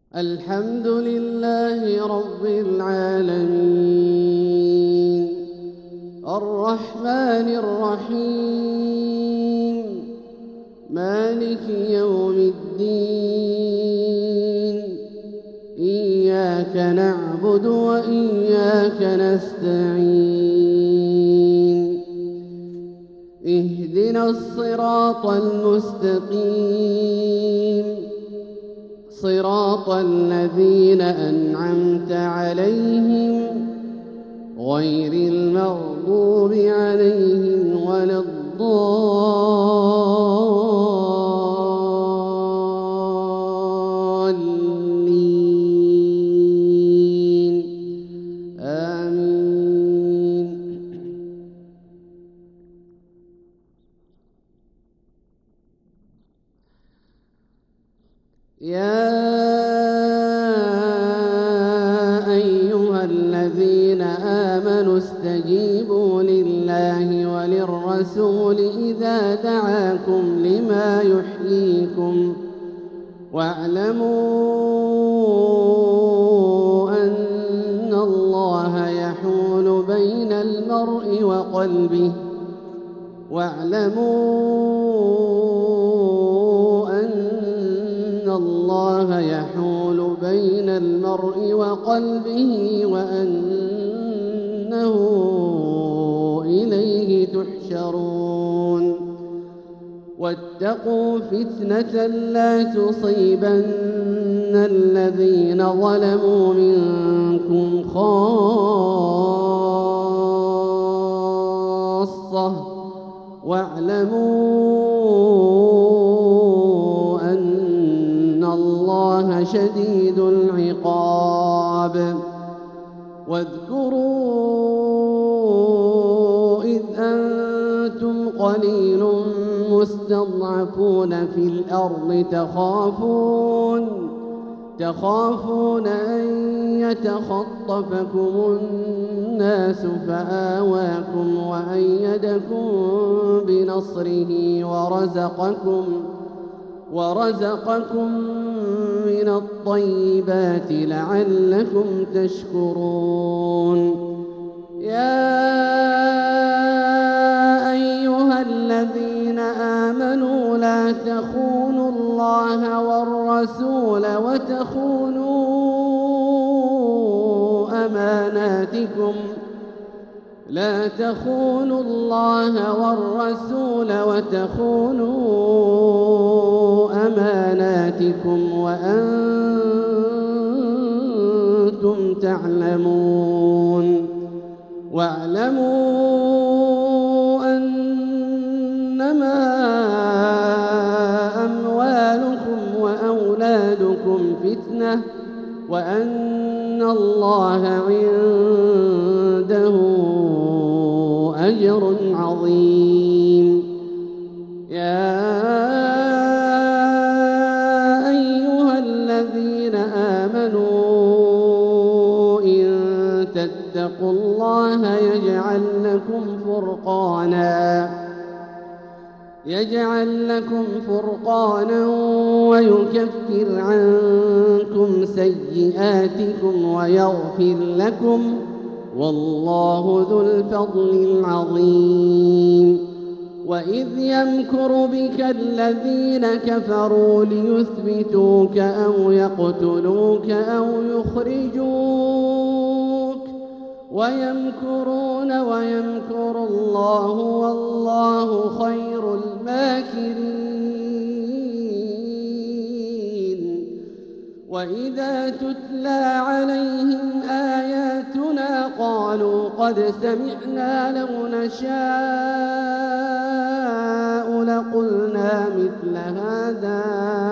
الحمد لله رب العالمين الرحمن الرحيم مالك يوم الدين إياك نعبد وإياك نستعين اهدنا الصراط المستقيم صراط الذين أنعمت عليهم غير المغضوب عليهم ولا الضالين آمين. يا أيها الذين آمنوا استجيبوا لله وللرسول إذا دعاكم لما يحييكم واعلموا أن الله يحول بين المرء وقلبه الله يحول بين المرء وقلبه وأنه إليه تحشرون واتقوا فتنة لا تصيبن الذين ظلموا منكم خاصة واعلموا أن الله شديد العقاب. واذكروا إذ أنتم قليل مستضعفون في الأرض تخافون أن يتخطفكم الناس فآواكم وأيدكم بنصره ورزقكم من الطيبات لعلكم تشكرون. يا أيها الذين آمنوا لا تخونوا الله والرسول وتخونوا أماناتكم وأنتم تعلمون. واعلموا أنما أموالكم وأولادكم فتنة وأن الله عنده أجر عظيم. يا أيها الذين آمنوا إن تتقوا الله يجعل لكم فرقانا ويكفر عنكم سيئاتكم ويغفر لكم والله ذو الفضل العظيم. وإذ يمكر بك الذين كفروا ليثبتوك أو يقتلوك أو يخرجوك ويمكرون ويمكر الله والله خير الماكرين. وإذا تتلى عليهم آياتنا قالوا قد سمعنا لو نشاء لقلنا مثل هذا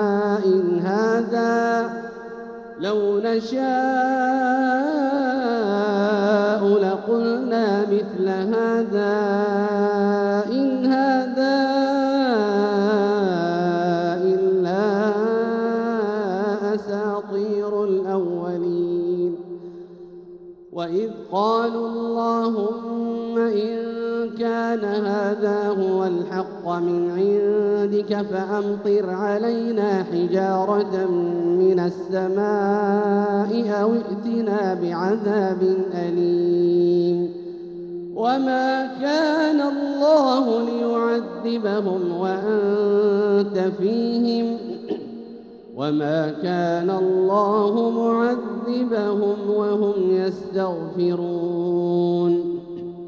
إن هذا إلا أساطير الأولين. وإذ قالوا اللهم إن كان هذا هو الحق من عندك فأمطر علينا حجارة من السماء أو ائتنا بعذاب أليم وما كان الله ليعذبهم وأنت فيهم وما كان الله معذبهم وهم يستغفرون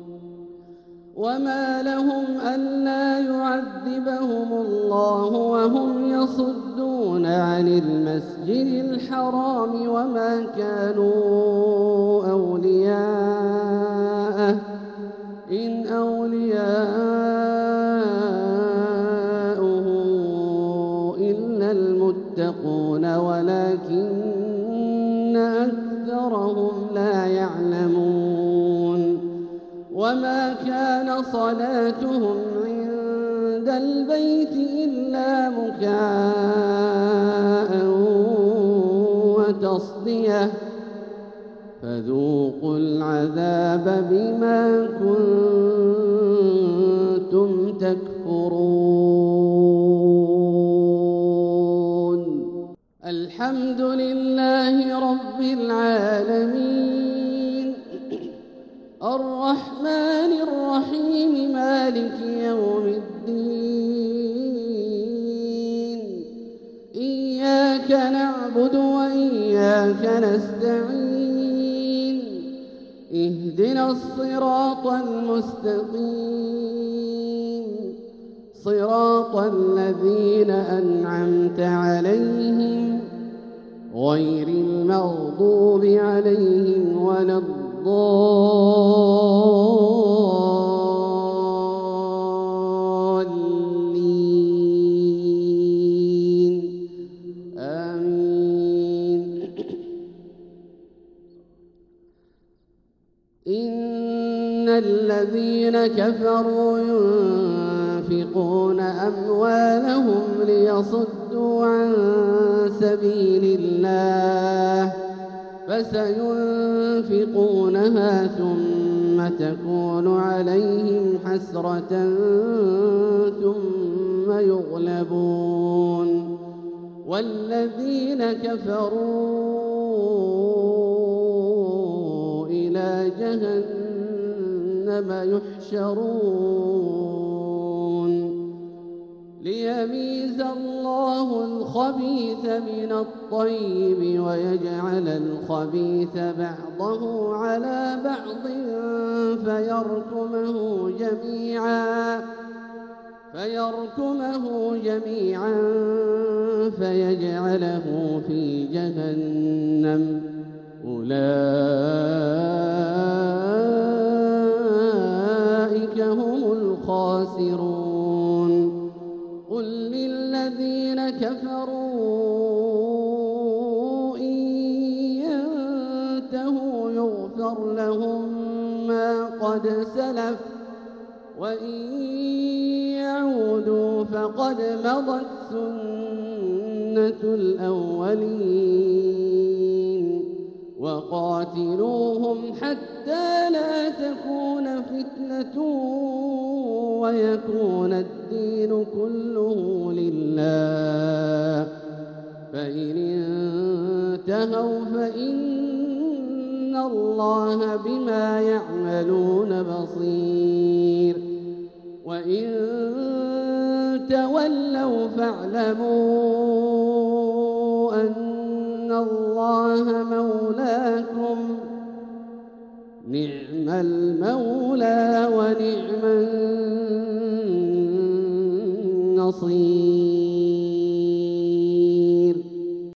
وما لهم ألا يعذبهم الله وهم يصدون عن المسجد الحرام وما كانوا أولياءه إن أولياؤه إلا المتقون ولكن أكثرهم لا يعلمون وما كان صلاتهم عند البيت إلا مكاء وتصدية فذوقوا العذاب بما كنتم تكفرون الحمد لله رب العالمين الرحمن الرحيم مالك يوم الدين إياك نعبد وإياك نستعين اهدنا الصراط المستقيم صراط الذين أنعمت عليهم غير المغضوب عليهم ولا الضالين آمين إن الذين كفروا ينفقون أموالهم ليصدوا عن سبيل الله فسينفقونها ثم تكون عليهم حسرة ثم يغلبون والذين كفروا إلى جهنم يحشرون ليميز الله الخبيث من الطيب ويجعل الخبيث بعضه على بعض فيركمه جميعا فيجعله في جهنم أولئك هم الخاسرون قل للذين كفروا إن ينتهوا يغفر لهم ما قد سلف وإن يعودوا فقد مضت سنة الأولين وقاتلوهم حتى لا تكون فتنة ويكون الدين كله لله فإن انتهوا فإن الله بما يعملون بصير وإن تولوا فاعلموا أن الله مولاكم نعم المولى ونعم النصير